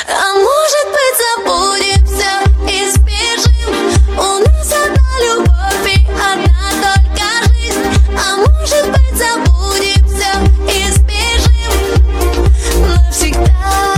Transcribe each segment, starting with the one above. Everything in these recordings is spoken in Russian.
А может быть, забудемся и сбежим. У нас одна любовь и одна только жизнь. А может быть, забудемся и сбежим навсегда.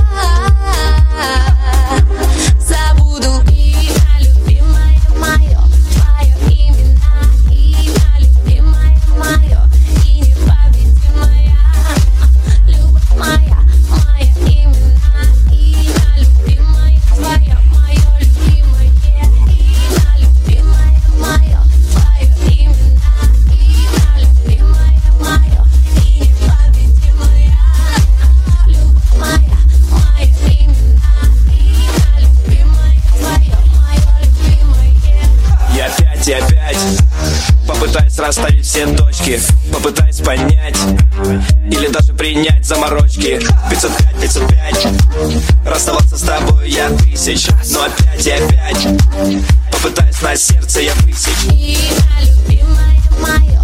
Забуду имя, любимое мое, твое имя любимое мое и непобедимая. Любовь моя, мое имя любимое твое, мое любимое имя любимое мое, твое имя любимое мое и непобедимая. Любовь моя, мое имя любимое твое, мое любимое. Я опять и опять попытаюсь расставить все точки, попытаюсь понять или даже принять заморочки. 505, 505. Расставаться с тобой я тысяч, но опять и опять попытаюсь на сердце я высечь Имя любимое мое.